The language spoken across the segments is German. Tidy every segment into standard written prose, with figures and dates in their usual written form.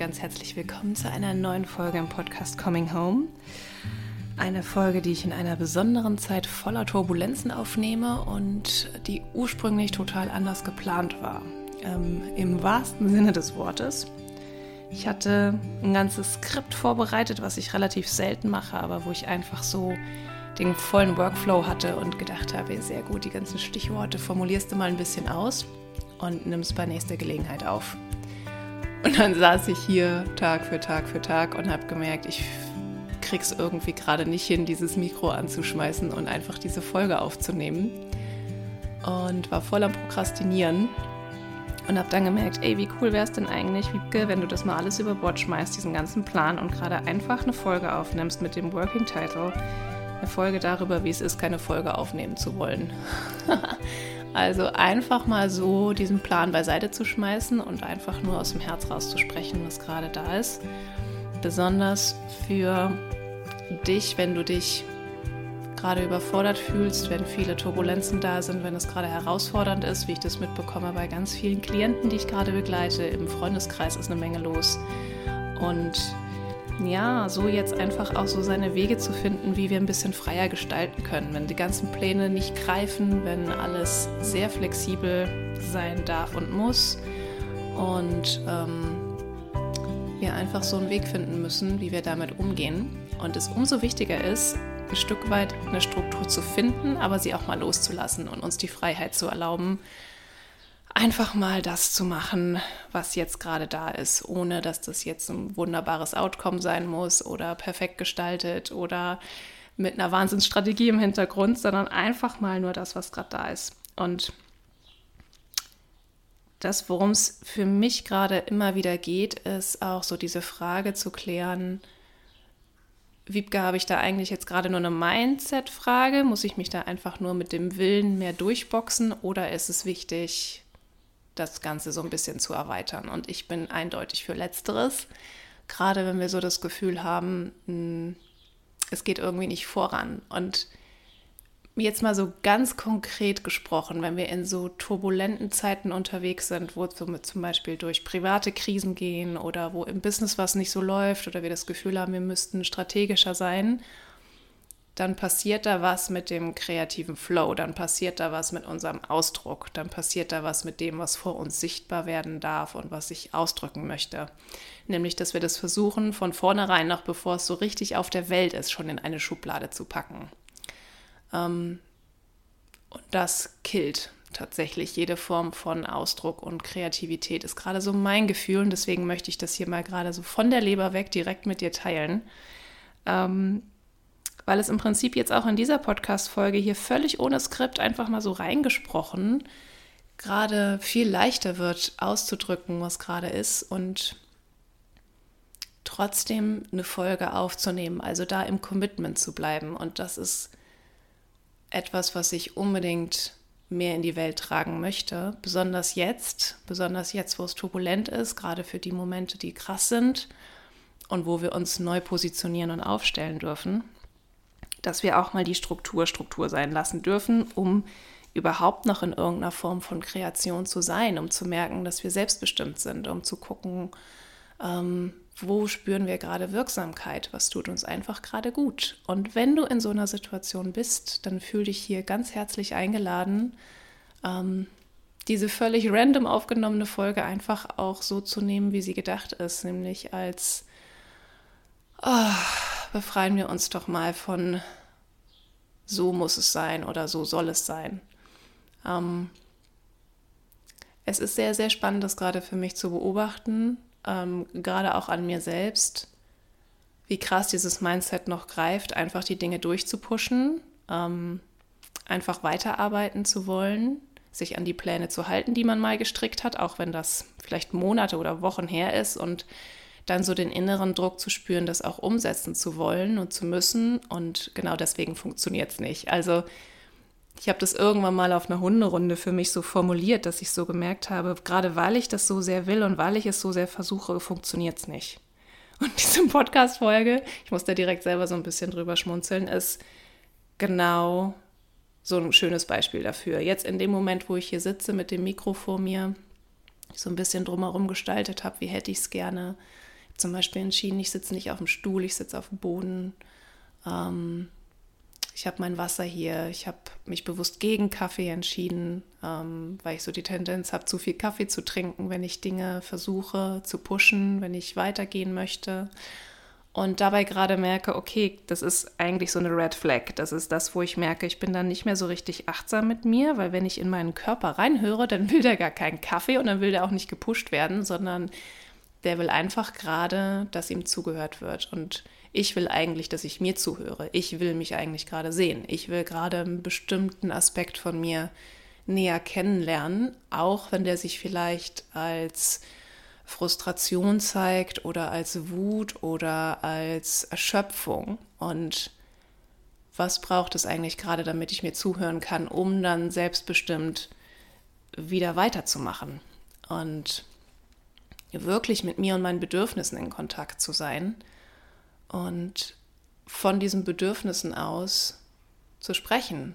ganz herzlich willkommen zu einer neuen Folge im Podcast Coming Home. Eine Folge, die ich in einer besonderen Zeit voller Turbulenzen aufnehme und die ursprünglich total anders geplant war. Im wahrsten Sinne des Wortes. Ich hatte ein ganzes Skript vorbereitet, was ich relativ selten mache, aber wo ich einfach so den vollen Workflow hatte und gedacht habe, sehr gut, die ganzen Stichworte formulierst du mal ein bisschen aus und nimmst bei nächster Gelegenheit auf. Und dann saß ich hier Tag für Tag und habe gemerkt, ich krieg's irgendwie gerade nicht hin, dieses Mikro anzuschmeißen und einfach diese Folge aufzunehmen. Und war voll am Prokrastinieren und habe dann gemerkt, wie cool wäre es denn eigentlich, Wiebke, wenn du das mal alles über Bord schmeißt, diesen ganzen Plan und gerade einfach eine Folge aufnimmst mit dem Working Title. Eine Folge darüber, wie es ist, keine Folge aufnehmen zu wollen. Also einfach mal so diesen Plan beiseite zu schmeißen und einfach nur aus dem Herz rauszusprechen, was gerade da ist. Besonders für dich, wenn du dich gerade überfordert fühlst, wenn viele Turbulenzen da sind, wenn es gerade herausfordernd ist, wie ich das mitbekomme bei ganz vielen Klienten, die ich gerade begleite. Im Freundeskreis ist eine Menge los. Und ja, so jetzt einfach auch so seine Wege zu finden, wie wir ein bisschen freier gestalten können, wenn die ganzen Pläne nicht greifen, wenn alles sehr flexibel sein darf und muss und wir einfach so einen Weg finden müssen, wie wir damit umgehen. Und es umso wichtiger ist, ein Stück weit eine Struktur zu finden, aber sie auch mal loszulassen und uns die Freiheit zu erlauben, einfach mal das zu machen, was jetzt gerade da ist, ohne dass das jetzt ein wunderbares Outcome sein muss oder perfekt gestaltet oder mit einer Wahnsinnsstrategie im Hintergrund, sondern einfach mal nur das, was gerade da ist. Und das, worum es für mich gerade immer wieder geht, ist auch so diese Frage zu klären, Wiebke, habe ich da eigentlich jetzt gerade nur eine Mindset-Frage? Muss ich mich da einfach nur mit dem Willen mehr durchboxen oder ist es wichtig, das Ganze so ein bisschen zu erweitern? Und ich bin eindeutig für Letzteres, gerade wenn wir so das Gefühl haben, es geht irgendwie nicht voran. Und jetzt mal so ganz konkret gesprochen, wenn wir in so turbulenten Zeiten unterwegs sind, wo wir zum Beispiel durch private Krisen gehen oder wo im Business was nicht so läuft oder wir das Gefühl haben, wir müssten strategischer sein, dann passiert da was mit dem kreativen Flow, dann passiert da was mit unserem Ausdruck, dann passiert da was mit dem, was vor uns sichtbar werden darf und was ich ausdrücken möchte. Nämlich, dass wir das versuchen, von vornherein, noch bevor es so richtig auf der Welt ist, schon in eine Schublade zu packen. Und das killt tatsächlich jede Form von Ausdruck und Kreativität, ist gerade so mein Gefühl und deswegen möchte ich das hier mal gerade so von der Leber weg direkt mit dir teilen, weil es im Prinzip jetzt auch in dieser Podcast-Folge hier völlig ohne Skript einfach mal so reingesprochen gerade viel leichter wird auszudrücken, was gerade ist und trotzdem eine Folge aufzunehmen, also da im Commitment zu bleiben und das ist etwas, was ich unbedingt mehr in die Welt tragen möchte, besonders jetzt, wo es turbulent ist, gerade für die Momente, die krass sind und wo wir uns neu positionieren und aufstellen dürfen, dass wir auch mal die Struktur sein lassen dürfen, um überhaupt noch in irgendeiner Form von Kreation zu sein, um zu merken, dass wir selbstbestimmt sind, um zu gucken, wo spüren wir gerade Wirksamkeit, was tut uns einfach gerade gut. Und wenn du in so einer Situation bist, dann fühl dich hier ganz herzlich eingeladen, diese völlig random aufgenommene Folge einfach auch so zu nehmen, wie sie gedacht ist, nämlich als befreien wir uns doch mal von so muss es sein oder so soll es sein. Es ist sehr, sehr spannend, das gerade für mich zu beobachten, gerade auch an mir selbst, wie krass dieses Mindset noch greift, einfach die Dinge durchzupushen, einfach weiterarbeiten zu wollen, sich an die Pläne zu halten, die man mal gestrickt hat, auch wenn das vielleicht Monate oder Wochen her ist und dann so den inneren Druck zu spüren, das auch umsetzen zu wollen und zu müssen und genau deswegen funktioniert es nicht. Also ich habe das irgendwann mal auf einer Hunderunde für mich so formuliert, dass ich so gemerkt habe, gerade weil ich das so sehr will und weil ich es so sehr versuche, funktioniert es nicht. Und diese Podcast-Folge, ich muss da direkt selber so ein bisschen drüber schmunzeln, ist genau so ein schönes Beispiel dafür. Jetzt in dem Moment, wo ich hier sitze mit dem Mikro vor mir, so ein bisschen drumherum gestaltet habe, wie hätte ich es gerne, zum Beispiel entschieden, ich sitze nicht auf dem Stuhl, ich sitze auf dem Boden. Ich habe mein Wasser hier. Ich habe mich bewusst gegen Kaffee entschieden, weil ich so die Tendenz habe, zu viel Kaffee zu trinken, wenn ich Dinge versuche zu pushen, wenn ich weitergehen möchte. Und dabei gerade merke, okay, das ist eigentlich so eine Red Flag. Das ist das, wo ich merke, ich bin dann nicht mehr so richtig achtsam mit mir, weil wenn ich in meinen Körper reinhöre, dann will der gar keinen Kaffee und dann will der auch nicht gepusht werden, sondern der will einfach gerade, dass ihm zugehört wird. Und ich will eigentlich, dass ich mir zuhöre. Ich will mich eigentlich gerade sehen. Ich will gerade einen bestimmten Aspekt von mir näher kennenlernen, auch wenn der sich vielleicht als Frustration zeigt oder als Wut oder als Erschöpfung. Und was braucht es eigentlich gerade, damit ich mir zuhören kann, um dann selbstbestimmt wieder weiterzumachen und wirklich mit mir und meinen Bedürfnissen in Kontakt zu sein und von diesen Bedürfnissen aus zu sprechen.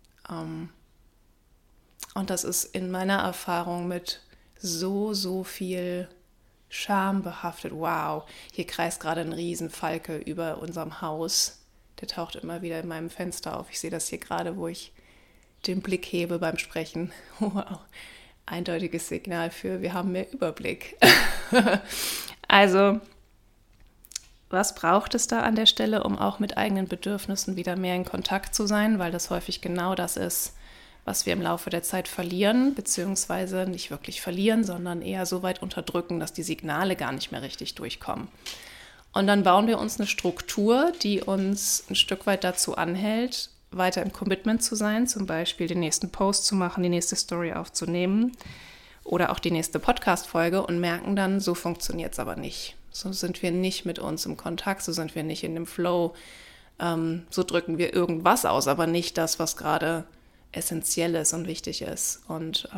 Und das ist in meiner Erfahrung mit so viel Scham behaftet. Wow, hier kreist gerade ein Riesenfalke über unserem Haus. Der taucht immer wieder in meinem Fenster auf. Ich sehe das hier gerade, wo ich den Blick hebe beim Sprechen. Wow, eindeutiges Signal für, wir haben mehr Überblick. Also, was braucht es da an der Stelle, um auch mit eigenen Bedürfnissen wieder mehr in Kontakt zu sein? Weil das häufig genau das ist, was wir im Laufe der Zeit verlieren, beziehungsweise nicht wirklich verlieren, sondern eher so weit unterdrücken, dass die Signale gar nicht mehr richtig durchkommen. Und dann bauen wir uns eine Struktur, die uns ein Stück weit dazu anhält, weiter im Commitment zu sein, zum Beispiel den nächsten Post zu machen, die nächste Story aufzunehmen oder auch die nächste Podcast-Folge und merken dann, so funktioniert es aber nicht. So sind wir nicht mit uns im Kontakt, so sind wir nicht in dem Flow, so drücken wir irgendwas aus, aber nicht das, was gerade essentiell ist und wichtig ist. Und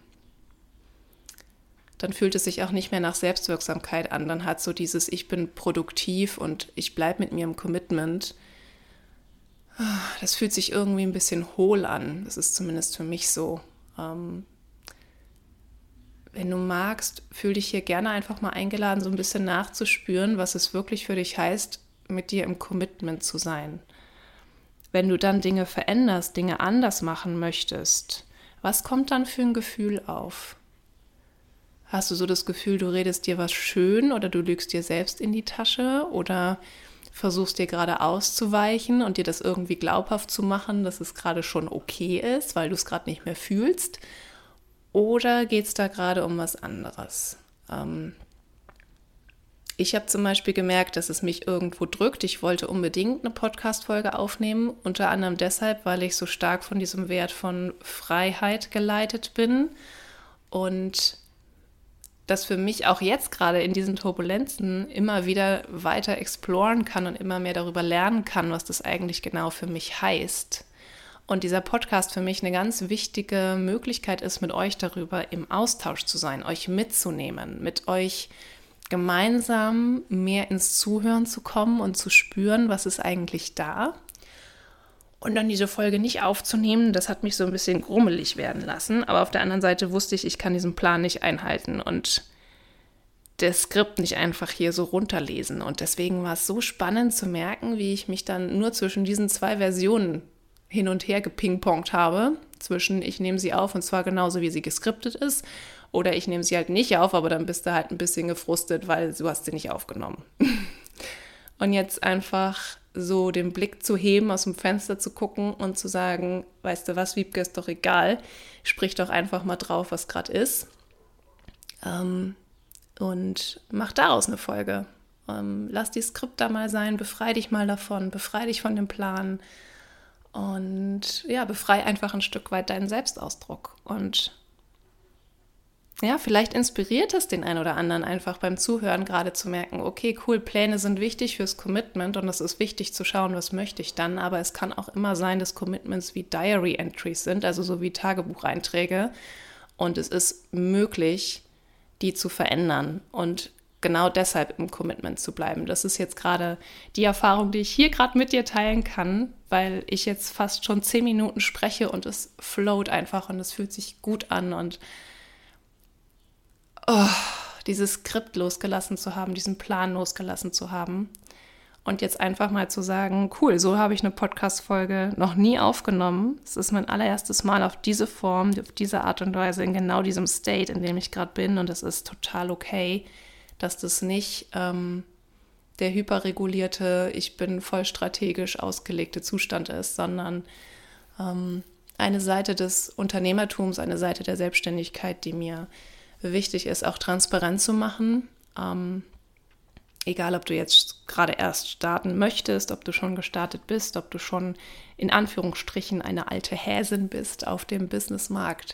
dann fühlt es sich auch nicht mehr nach Selbstwirksamkeit an. Dann hat so dieses Ich bin produktiv und ich bleibe mit mir im Commitment. Das fühlt sich irgendwie ein bisschen hohl an. Das ist zumindest für mich so. Wenn du magst, fühl dich hier gerne einfach mal eingeladen, so ein bisschen nachzuspüren, was es wirklich für dich heißt, mit dir im Commitment zu sein. Wenn du dann Dinge veränderst, Dinge anders machen möchtest, was kommt dann für ein Gefühl auf? Hast du so das Gefühl, du redest dir was schön oder du lügst dir selbst in die Tasche oder versuchst dir gerade auszuweichen und dir das irgendwie glaubhaft zu machen, dass es gerade schon okay ist, weil du es gerade nicht mehr fühlst? Oder geht es da gerade um was anderes? Ich habe zum Beispiel gemerkt, dass es mich irgendwo drückt. Ich wollte unbedingt eine Podcast-Folge aufnehmen, unter anderem deshalb, weil ich so stark von diesem Wert von Freiheit geleitet bin und das für mich auch jetzt gerade in diesen Turbulenzen immer wieder weiter exploren kann und immer mehr darüber lernen kann, was das eigentlich genau für mich heißt. Und dieser Podcast für mich eine ganz wichtige Möglichkeit ist, mit euch darüber im Austausch zu sein, euch mitzunehmen, mit euch gemeinsam mehr ins Zuhören zu kommen und zu spüren, was ist eigentlich da. Und dann diese Folge nicht aufzunehmen, das hat mich so ein bisschen grummelig werden lassen. Aber auf der anderen Seite wusste ich, ich kann diesen Plan nicht einhalten und das Skript nicht einfach hier so runterlesen. Und deswegen war es so spannend zu merken, wie ich mich dann nur zwischen diesen zwei Versionen hin und her gepingpongt habe. Zwischen ich nehme sie auf und zwar genauso, wie sie geskriptet ist. Oder ich nehme sie halt nicht auf, aber dann bist du halt ein bisschen gefrustet, weil du hast sie nicht aufgenommen. Und jetzt einfach so den Blick zu heben, aus dem Fenster zu gucken und zu sagen, weißt du was, Wiebke, ist doch egal. Sprich doch einfach mal drauf, was gerade ist. Und mach daraus eine Folge. Lass die Skript da mal sein, befrei dich mal davon, befrei dich von dem Plan und ja, befrei einfach ein Stück weit deinen Selbstausdruck. Und ja, vielleicht inspiriert es den einen oder anderen einfach beim Zuhören gerade zu merken, okay, cool, Pläne sind wichtig fürs Commitment und es ist wichtig zu schauen, was möchte ich dann, aber es kann auch immer sein, dass Commitments wie Diary-Entries sind, also so wie Tagebucheinträge und es ist möglich, die zu verändern und genau deshalb im Commitment zu bleiben. Das ist jetzt gerade die Erfahrung, die ich hier gerade mit dir teilen kann, weil ich jetzt fast schon 10 Minuten spreche und es float einfach und es fühlt sich gut an und dieses Skript losgelassen zu haben, diesen Plan losgelassen zu haben und jetzt einfach mal zu sagen, cool, so habe ich eine Podcast-Folge noch nie aufgenommen. Es ist mein allererstes Mal auf diese Form, auf diese Art und Weise, in genau diesem State, in dem ich gerade bin, und es ist total okay, dass das nicht der hyperregulierte, ich bin voll strategisch ausgelegte Zustand ist, sondern eine Seite des Unternehmertums, eine Seite der Selbstständigkeit, die mir wichtig ist, auch transparent zu machen. Egal, ob du jetzt gerade erst starten möchtest, ob du schon gestartet bist, ob du schon in Anführungsstrichen eine alte Häsin bist auf dem Businessmarkt.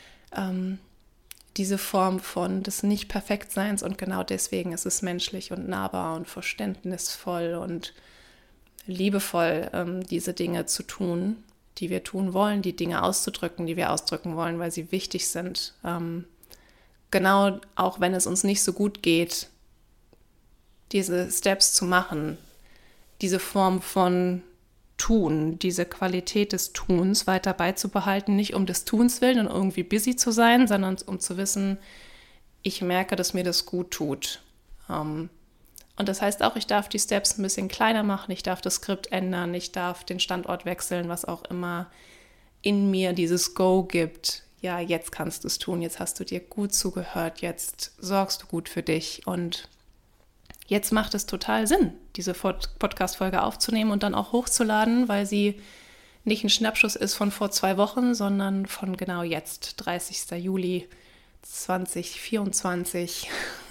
Diese Form von des Nicht-Perfektseins, und genau deswegen ist es menschlich und nahbar und verständnisvoll und liebevoll, diese Dinge zu tun, die wir tun wollen, die Dinge auszudrücken, die wir ausdrücken wollen, weil sie wichtig sind. Genau auch wenn es uns nicht so gut geht, diese Steps zu machen, diese Form von Tun, diese Qualität des Tuns weiter beizubehalten, nicht um des Tuns willen und irgendwie busy zu sein, sondern um zu wissen, ich merke, dass mir das gut tut. Und das heißt auch, ich darf die Steps ein bisschen kleiner machen, ich darf das Skript ändern, ich darf den Standort wechseln, was auch immer in mir dieses Go gibt. Ja, jetzt kannst du es tun, jetzt hast du dir gut zugehört, jetzt sorgst du gut für dich und jetzt macht es total Sinn, diese Podcast-Folge aufzunehmen und dann auch hochzuladen, weil sie nicht ein Schnappschuss ist von vor 2 Wochen, sondern von genau jetzt, 30. Juli 2024.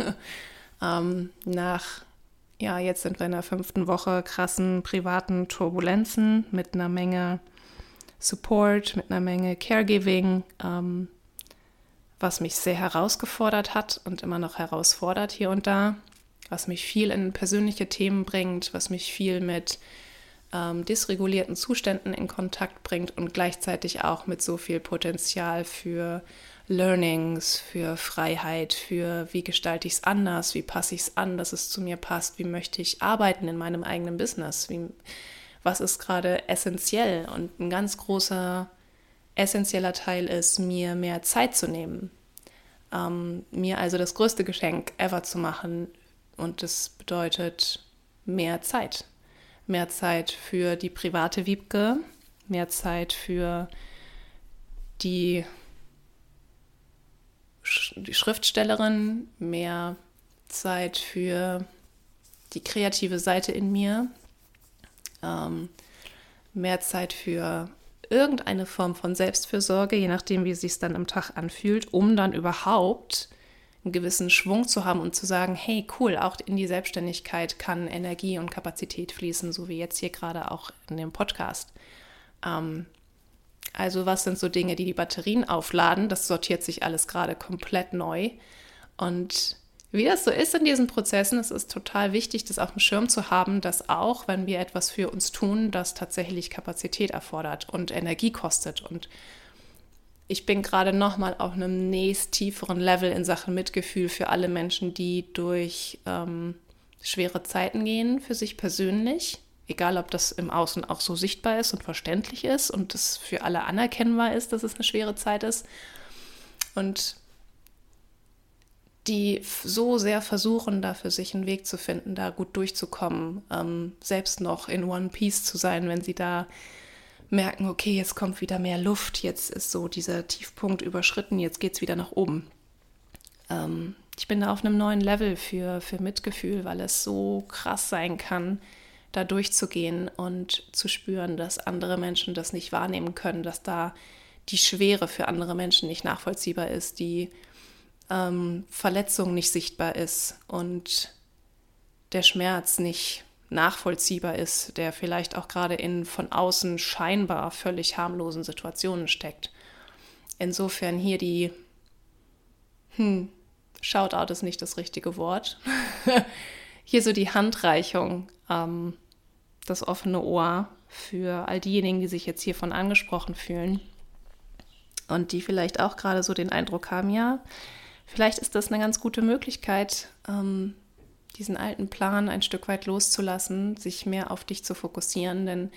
Jetzt sind wir in der 5. Woche krassen privaten Turbulenzen mit einer Menge Support, mit einer Menge Caregiving, was mich sehr herausgefordert hat und immer noch herausfordert hier und da. Was mich viel in persönliche Themen bringt, was mich viel mit dysregulierten Zuständen in Kontakt bringt und gleichzeitig auch mit so viel Potenzial für Learnings, für Freiheit, für wie gestalte ich es anders, wie passe ich es an, dass es zu mir passt, wie möchte ich arbeiten in meinem eigenen Business, was ist gerade essentiell. Und ein ganz großer essentieller Teil ist, mir mehr Zeit zu nehmen, mir also das größte Geschenk ever zu machen. Und das bedeutet mehr Zeit. Mehr Zeit für die private Wiebke, mehr Zeit für die Schriftstellerin, mehr Zeit für die kreative Seite in mir, mehr Zeit für irgendeine Form von Selbstfürsorge, je nachdem, wie es sich dann am Tag anfühlt, um dann überhaupt einen gewissen Schwung zu haben und zu sagen, hey, cool, auch in die Selbstständigkeit kann Energie und Kapazität fließen, so wie jetzt hier gerade auch in dem Podcast. Also was sind so Dinge, die Batterien aufladen? Das sortiert sich alles gerade komplett neu. Und wie das so ist in diesen Prozessen, es ist total wichtig, das auf dem Schirm zu haben, dass auch, wenn wir etwas für uns tun, das tatsächlich Kapazität erfordert und Energie kostet. Und ich bin gerade nochmal auf einem nächst tieferen Level in Sachen Mitgefühl für alle Menschen, die durch schwere Zeiten gehen, für sich persönlich. Egal, ob das im Außen auch so sichtbar ist und verständlich ist und das für alle anerkennbar ist, dass es eine schwere Zeit ist. Und die so sehr versuchen, da für sich einen Weg zu finden, da gut durchzukommen, selbst noch in One Piece zu sein, wenn sie da merken, okay, jetzt kommt wieder mehr Luft, jetzt ist so dieser Tiefpunkt überschritten, jetzt geht es wieder nach oben. Ich bin da auf einem neuen Level für Mitgefühl, weil es so krass sein kann, da durchzugehen und zu spüren, dass andere Menschen das nicht wahrnehmen können, dass da die Schwere für andere Menschen nicht nachvollziehbar ist, die Verletzung nicht sichtbar ist und der Schmerz nicht nachvollziehbar ist, der vielleicht auch gerade in von außen scheinbar völlig harmlosen Situationen steckt. Insofern hier die Shoutout ist nicht das richtige Wort. Hier so die Handreichung, das offene Ohr für all diejenigen, die sich jetzt hiervon angesprochen fühlen und die vielleicht auch gerade so den Eindruck haben, ja, vielleicht ist das eine ganz gute Möglichkeit, diesen alten Plan ein Stück weit loszulassen, sich mehr auf dich zu fokussieren, denn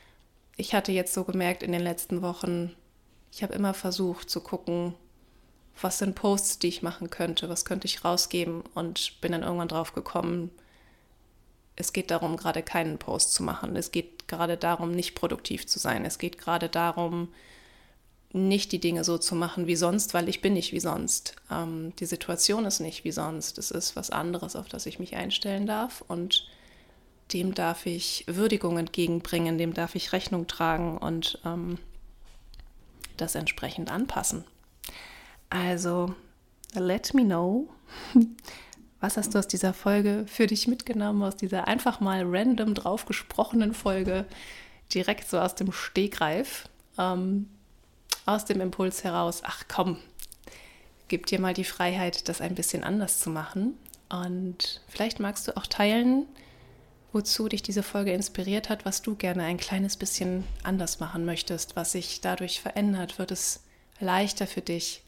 ich hatte jetzt so gemerkt in den letzten Wochen, ich habe immer versucht zu gucken, was sind Posts, die ich machen könnte, was könnte ich rausgeben, und bin dann irgendwann drauf gekommen, es geht darum, gerade keinen Post zu machen. Es geht gerade darum, nicht produktiv zu sein. Es geht gerade darum, nicht die Dinge so zu machen wie sonst, weil ich bin nicht wie sonst. Die Situation ist nicht wie sonst. Es ist was anderes, auf das ich mich einstellen darf, und dem darf ich Würdigung entgegenbringen, dem darf ich Rechnung tragen und das entsprechend anpassen. Also, let me know, was hast du aus dieser Folge für dich mitgenommen, aus dieser einfach mal random drauf gesprochenen Folge, direkt so aus dem Stegreif, aus dem Impuls heraus, ach komm, gib dir mal die Freiheit, das ein bisschen anders zu machen. Und vielleicht magst du auch teilen, wozu dich diese Folge inspiriert hat, was du gerne ein kleines bisschen anders machen möchtest, was sich dadurch verändert. Wird es leichter für dich,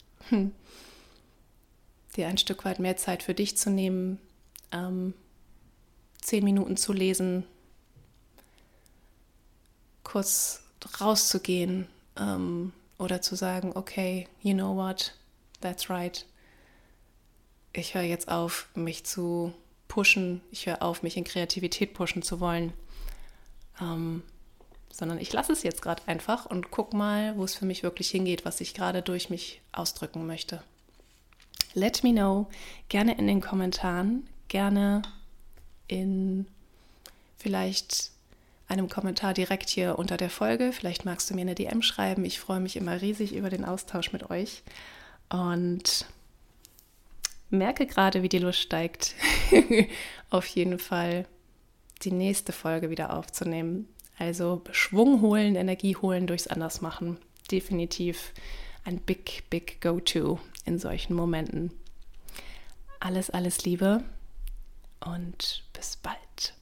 dir ein Stück weit mehr Zeit für dich zu nehmen, 10 Minuten zu lesen, kurz rauszugehen oder zu sagen, okay, you know what, that's right. Ich höre jetzt auf, mich zu pushen, ich höre auf, mich in Kreativität pushen zu wollen, sondern ich lasse es jetzt gerade einfach und guck mal, wo es für mich wirklich hingeht, was ich gerade durch mich ausdrücken möchte. Let me know, gerne in den Kommentaren, gerne in vielleicht einem Kommentar direkt hier unter der Folge. Vielleicht magst du mir eine DM schreiben. Ich freue mich immer riesig über den Austausch mit euch und merke gerade, wie die Lust steigt, auf jeden Fall die nächste Folge wieder aufzunehmen. Also Schwung holen, Energie holen durchs Andersmachen. Definitiv ein big Go-To in solchen Momenten. Alles Liebe und bis bald.